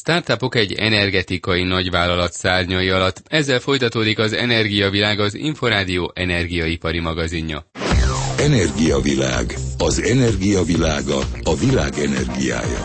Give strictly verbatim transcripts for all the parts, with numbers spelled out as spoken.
Startupok egy energetikai nagyvállalat szárnyai alatt. Ezzel folytatódik az Energiavilág, az Inforádió energiaipari magazinja. Energiavilág. Az energiavilága, a világ energiája.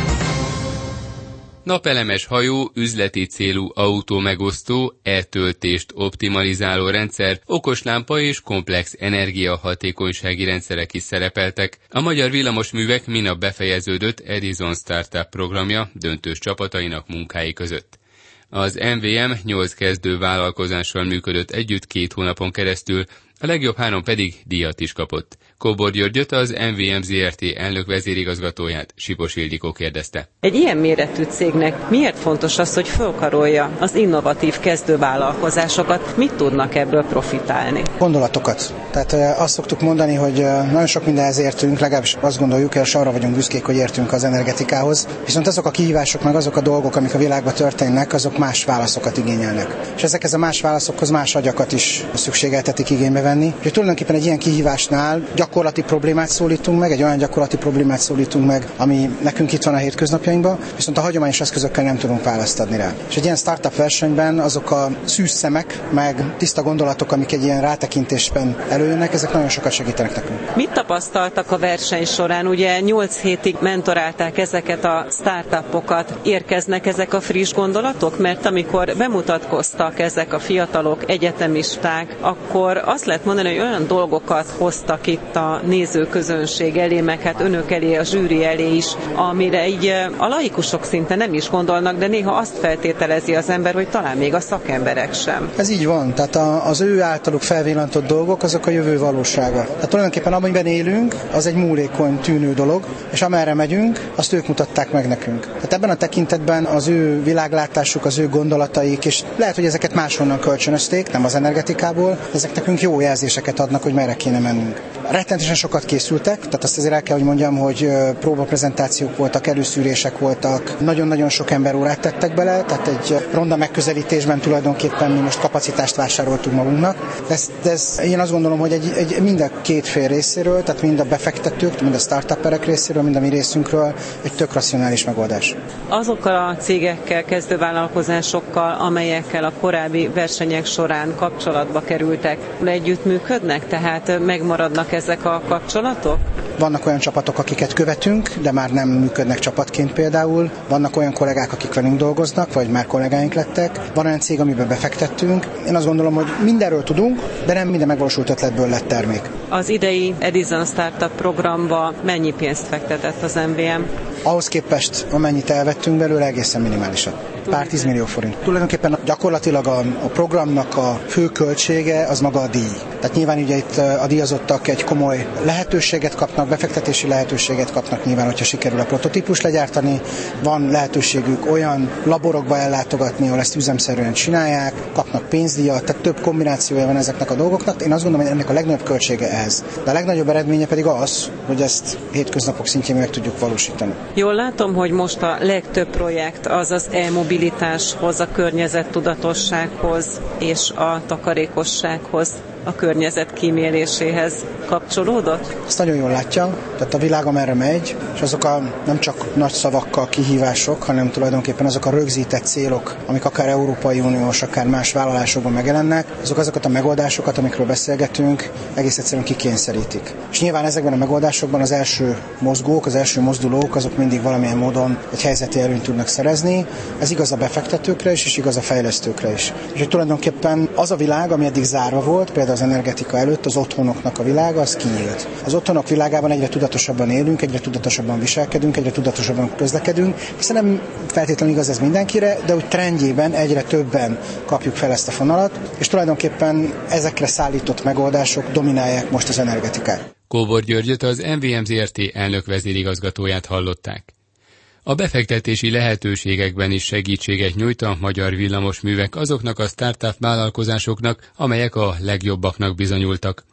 Napelemes hajó, üzleti célú autómegosztó, e-töltést optimalizáló rendszer, okoslámpa és komplex energiahatékonysági rendszerek is szerepeltek. A magyar villamosművek minap befejeződött Edison Startup programja döntős csapatainak munkái között. Az em vé em nyolc kezdő vállalkozással működött együtt két hónapon keresztül, a legjobb három pedig díjat is kapott. Kóbor Györgyöt, az em vé em zé er té elnök vezérigazgatóját Sipos Ildikó kérdezte. Egy ilyen méretű cégnek miért fontos az, hogy fölkarolja az innovatív kezdővállalkozásokat? Mit tudnak ebből profitálni? Gondolatokat. Tehát azt szoktuk mondani, hogy nagyon sok mindenhez értünk, legalábbis azt gondoljuk, és arra vagyunk büszkék, hogy értünk az energetikához. Viszont azok a kihívások, meg azok a dolgok, amik a világban történnek, azok más válaszokat igényelnek. És ezekhez a más válaszokhoz más agyakat is szükségeltetik igénybe venni. Úgyhogy tulajdonképpen egy ilyen kihívásnál gyakorlati problémát szólítunk meg, egy olyan gyakorlati problémát szólítunk meg, ami nekünk itt van a hétköznapjainkban, viszont a hagyományos eszközökkel nem tudunk választ adni rá. És egy ilyen startup versenyben azok a szűz szemek, meg tiszta gondolatok, amik egy ilyen rátekintésben előjönnek, ezek nagyon sokat segítenek nekünk. Mit tapasztaltak a verseny során? Ugye nyolc hétig mentorálták ezeket a startupokat. Érkeznek ezek a friss gondolatok? Mert amikor bemutatkoztak ezek a fiatalok, egyetemisták, akkor azt lehet mondani, hogy olyan dolgokat hoztak itt a nézőközönség elé, meg hát önök elé, a zsűri elé is, amire így a laikusok szinte nem is gondolnak, de néha azt feltételezi az ember, hogy talán még a szakemberek sem. Ez így van, tehát az ő általuk felvillantott dolgok, azok a jövő valósága. Tehát tulajdonképpen amiben élünk, az egy múlékony, tűnő dolog, és amerre megyünk, azt ők mutatták meg nekünk. Tehát ebben a tekintetben az ő világlátásuk, az ő gondolataik, és lehet, hogy ezeket máshonnan kölcsönözték, nem az energetikából, ezek nekünk jó jelzéseket adnak, hogy merre kéne mennünk. Rettenetesen sokat készültek, tehát azt azért el kell, hogy mondjam, hogy próbaprezentációk voltak, előszűrések voltak, nagyon-nagyon sok emberórát tettek bele, tehát egy ronda megközelítésben tulajdonképpen mi most kapacitást vásároltunk magunknak. Ez, ez, én azt gondolom, hogy egy, egy mind a két fél részéről, tehát mind a befektetők, mind a startuperek részéről, mind a mi részünkről egy tök racionális megoldás. Azokkal a cégekkel, kezdővállalkozásokkal, amelyekkel a korábbi versenyek során kapcsolatba kerültek, együttműködnek, tehát megmaradnak ezek a kapcsolatok? Vannak olyan csapatok, akiket követünk, de már nem működnek csapatként például. Vannak olyan kollégák, akik velünk dolgoznak, vagy már kollégáink lettek. Van olyan cég, amiben befektettünk. Én azt gondolom, hogy mindenről tudunk, de nem minden megvalósult ötletből lett termék. Az idei Edison Startup programba mennyi pénzt fektetett az em vé em? Ahhoz képest, amennyit elvettünk belőle, egészen minimálisat. Pár tízmillió forint. Tulajdonképpen gyakorlatilag a, a programnak a fő költsége az maga a díj. Tehát nyilván ugye itt a díjazottak egy komoly lehetőséget kapnak, befektetési lehetőséget kapnak nyilván, hogyha sikerül a prototípus legyártani. Van lehetőségük olyan laborokba ellátogatni, ahol ezt üzemszerűen csinálják, kapnak pénzdíjat, tehát több kombinációja van ezeknek a dolgoknak. Én azt gondolom, hogy ennek a legnagyobb költsége ez. De a legnagyobb eredménye pedig az, hogy ezt hétköznapok szintjén meg tudjuk valósítani. Jól látom, hogy most a legtöbb projekt az az e-mobilitáshoz, a környezettudatossághoz és a takarékossághoz, a környezet kíméléséhez kapcsolódott? Ezt nagyon jól látja, tehát a világ amerre megy, és azok a nem csak nagy szavakkal kihívások, hanem tulajdonképpen azok a rögzített célok, amik akár Európai Uniós, akár más vállalásokban megjelennek, azok azokat a megoldásokat, amikről beszélgetünk, egész egyszerűen kikényszerítik. És nyilván ezekben a megoldásokban az első mozgók, az első mozdulók, azok mindig valamilyen módon egy helyzeti előnyt tudnak szerezni. Ez igaz a befektetőkre is, és igaz a fejlesztőkre is. És hogy tulajdonképpen az a világ, ami eddig zárva volt, például az energetika előtt, az otthonoknak a világa, az kinyílt. Az otthonok világában egyre tudatosabban élünk, egyre tudatosabban viselkedünk, egyre tudatosabban közlekedünk, hiszen nem feltétlenül igaz ez mindenkire, de úgy trendjében egyre többen kapjuk fel ezt a fonalat, és tulajdonképpen ezekre szállított megoldások dominálják most az energetikát. Kóbor Györgyöt, az em vé em zé er té elnök vezérigazgatóját hallották. A befektetési lehetőségekben is segítséget nyújt a Magyar Villamosművek azoknak a startup vállalkozásoknak, amelyek a legjobbaknak bizonyultak.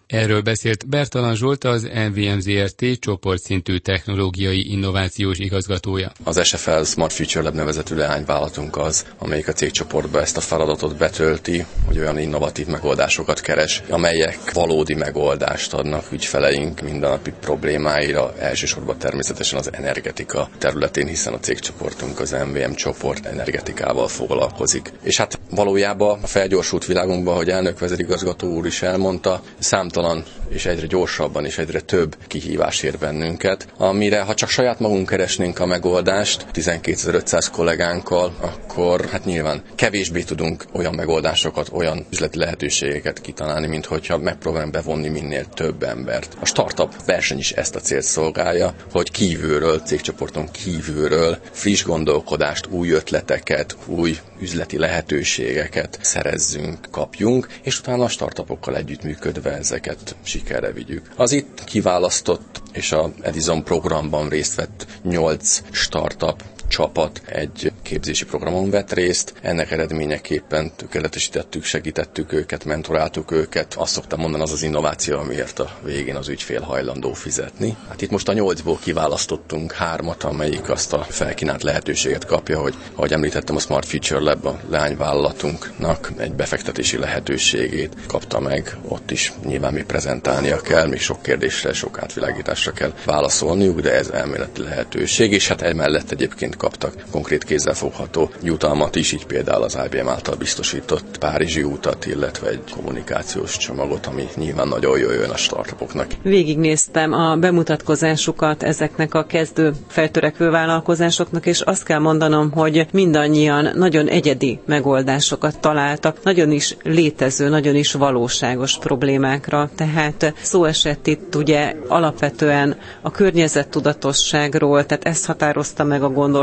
Erről beszélt Bertalan Zsolt, az en vé em zé er té csoportszintű technológiai innovációs igazgatója. Az es ef el Smart Future Lab nevezetű leányvállalatunk az, amelyik a cégcsoportba ezt a feladatot betölti, hogy olyan innovatív megoldásokat keres, amelyek valódi megoldást adnak ügyfeleink mindennapi problémáira, elsősorban természetesen az energetika területén, hiszen a cégcsoportunk, az em vé em csoport energetikával foglalkozik. És hát valójában a felgyorsult világunkban, hogy elnök vezérigazgató úr is elmondta, számtalan és egyre gyorsabban és egyre több kihívás ér bennünket, amire ha csak saját magunk keresnénk a megoldást tizenkétezer-ötszáz kollégánkkal, akkor hát nyilván kevésbé tudunk olyan megoldásokat, olyan üzleti lehetőségeket kitalálni, mint hogyha megpróbálunk bevonni minél több embert. A startup verseny is ezt a célt szolgálja, hogy kívülről, cégcsoporton kívülről friss gondolkodást, új ötleteket, új üzleti lehetőségeket szerezzünk, kapjunk, és utána a startupokkal együttműködve ezeket sikerre vigyük. Az itt kiválasztott és a Edison programban részt vett nyolc startup csapat egy képzési programon vett részt. Ennek eredményeképpen tökéletesítettük, segítettük őket, mentoráltuk őket. Azt szoktam mondani, az az innováció, amiért a végén az ügyfél hajlandó fizetni. Hát itt most a nyolcból kiválasztottunk hármat, amelyik azt a felkínált lehetőséget kapja, hogy, ahogy említettem, a Smart Future Lab a leányvállalatunknak egy befektetési lehetőségét kapta meg. Ott is nyilván még prezentálnia kell, még sok kérdésre, sok átvilágításra kell válaszolniuk, de ez elméleti lehetőség, és hát emellett egyébként kaptak konkrét kézzelfogható jutalmat is, így például az i bé em által biztosított párizsi útat, illetve egy kommunikációs csomagot, ami nyilván nagyon jól jön a startupoknak. Végignéztem a bemutatkozásukat ezeknek a kezdő feltörekvő vállalkozásoknak, és azt kell mondanom, hogy mindannyian nagyon egyedi megoldásokat találtak, nagyon is létező, nagyon is valóságos problémákra. Tehát szó esett itt ugye alapvetően a környezettudatosságról, tehát ezt határozta meg a gondolkodásukat,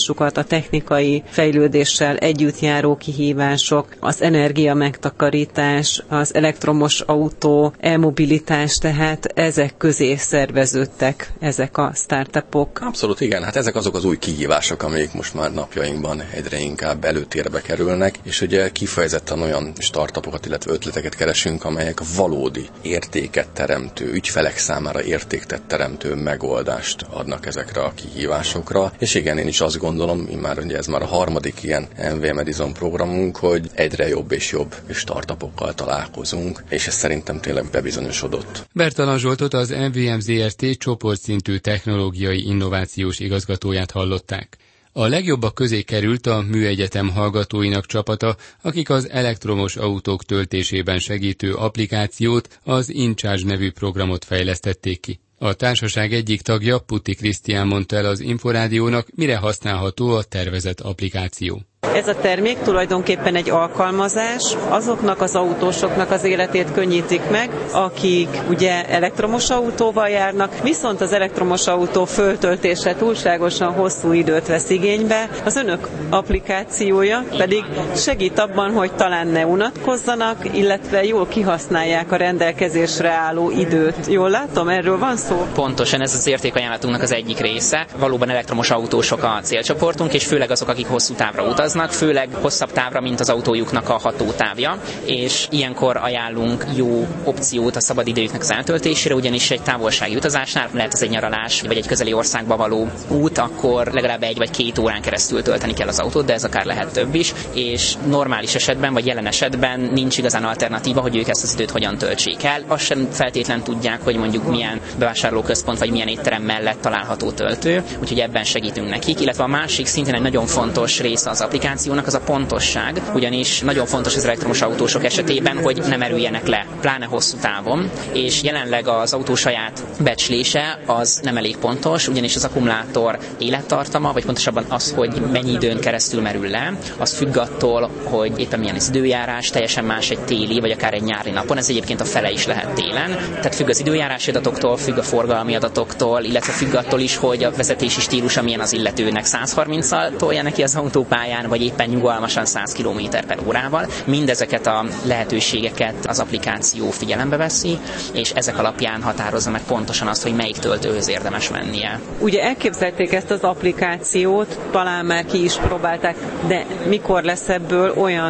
a technikai fejlődéssel együtt járó kihívások, az energia megtakarítás, az elektromos autó, e-mobilitás, tehát ezek közé szerveződtek ezek a startupok. Abszolút igen, hát ezek azok az új kihívások, amelyek most már napjainkban egyre inkább előtérbe kerülnek, és ugye kifejezetten olyan startupokat, illetve ötleteket keresünk, amelyek valódi értéket teremtő, ügyfelek számára értéket teremtő megoldást adnak ezekre a kihívásokra, és igen, én is azt gondolom, már ugye ez már a harmadik ilyen em vé em Edison programunk, hogy egyre jobb és jobb startupokkal találkozunk, és ez szerintem tényleg bebizonyosodott. Bertalan Zsoltot, az en vé em zé er té csoportszintű technológiai innovációs igazgatóját hallották. A legjobbak közé került a Műegyetem hallgatóinak csapata, akik az elektromos autók töltésében segítő applikációt, az InCharge nevű programot fejlesztették ki. A társaság egyik tagja, Putti Krisztián mondta el az Inforádiónak, mire használható a tervezett applikáció. Ez a termék tulajdonképpen egy alkalmazás, azoknak az autósoknak az életét könnyítik meg, akik ugye elektromos autóval járnak, viszont az elektromos autó föltöltése túlságosan hosszú időt vesz igénybe. Az önök applikációja pedig segít abban, hogy talán ne unatkozzanak, illetve jól kihasználják a rendelkezésre álló időt. Jól látom, erről van szó? Pontosan ez az értékajánlatunknak az egyik része. Valóban elektromos autósok a célcsoportunk, és főleg azok, akik hosszú távra utaznak, főleg hosszabb távra, mint az autójuknak a hatótávja, és ilyenkor ajánlunk jó opciót a szabadidejüknek az eltöltésére, ugyanis egy távolsági utazásnál, lehet ez egy nyaralás, vagy egy közeli országba való út, akkor legalább egy vagy két órán keresztül tölteni kell az autót, de ez akár lehet több is, és normális esetben, vagy jelen esetben nincs igazán alternatíva, hogy ők ezt az időt hogyan töltsék el. Azt sem feltétlen tudják, hogy mondjuk milyen bevásárlóközpont, vagy milyen étterem mellett található töltő, úgyhogy ebben segítünk nekik, illetve a másik szintén egy nagyon fontos része az applikációnak, az a pontosság, ugyanis nagyon fontos az elektromos autósok esetében, hogy nem erüljenek le, pláne hosszú távon, és jelenleg az autó saját becslése az nem elég pontos, ugyanis az akkumulátor élettartama, vagy pontosabban az, hogy mennyi időn keresztül merül le, az függ attól, hogy éppen milyen az időjárás, teljesen más egy téli, vagy akár egy nyári napon, ez egyébként a fele is lehet télen, tehát függ az időjárási adatoktól, függ a forgalmi adatoktól, illetve függ attól is, hogy a vezetési stílusa milyen az illetőnek, száz harminccal tolja neki az autópályán, vagy éppen nyugalmasan száz kilométer per órával. Mindezeket a lehetőségeket az applikáció figyelembe veszi, és ezek alapján határozza meg pontosan azt, hogy melyik töltőhöz érdemes mennie. Ugye elképzelték ezt az applikációt, talán már ki is próbálták, de mikor lesz ebből olyan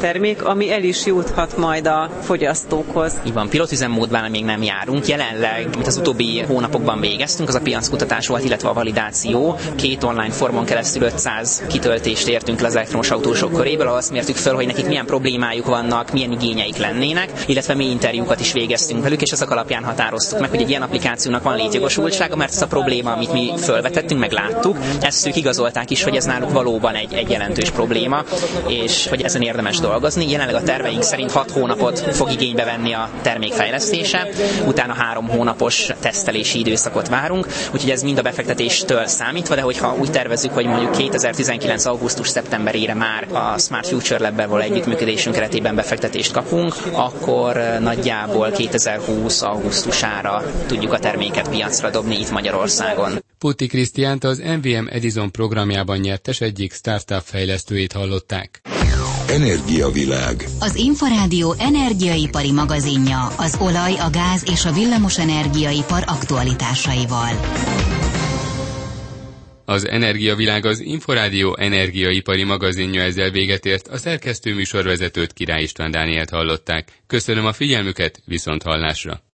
termék, ami el is juthat majd a fogyasztókhoz. Így van, pilotüzemmódban még nem járunk. Jelenleg, amit az utóbbi hónapokban végeztünk, az a piackutatás volt, illetve a validáció. Két online formon keresztül ötszáz kitöltést értünk le az elektromos autósok köréből, ahol azt mértük föl, hogy nekik milyen problémájuk vannak, milyen igényeik lennének, illetve mi interjúkat is végeztünk velük, és ezek alapján határoztuk meg, hogy egy ilyen applikációnak van létjogosultsága, mert ez a probléma, amit mi fölvetettünk, meg láttuk, ezt ők igazolták is, hogy ez náluk valóban egy, egy jelentős probléma, és hogy ezen érdemes dolgozni. Jelenleg a terveink szerint hat hónapot fog igénybe venni a termék fejlesztése, utána három hónapos tesztelési időszakot várunk, úgyhogy ez mind a befektetéstől számítva, de hogyha úgy tervezzük, hogy mondjuk kétezer-tizenkilenc. augusztus-szeptemberére már a Smart Future Lab-ben való együttműködésünk keretében befektetést kapunk, akkor nagyjából kétezer-húsz. augusztusára tudjuk a terméket piacra dobni itt Magyarországon. Putti Krisztiánt, az em vé em Edison programjában nyertes egyik startup fejlesztőjét hallották. Energiavilág. Az Inforádió energiaipari magazinja az olaj, a gáz és a villamos energiaipar aktualitásaival. Az Energiavilág, az Inforádió energiaipari magazinja ezzel véget ért, a szerkesztő műsorvezetőt, Király István Dánielt hallották. Köszönöm a figyelmüket, viszont hallásra!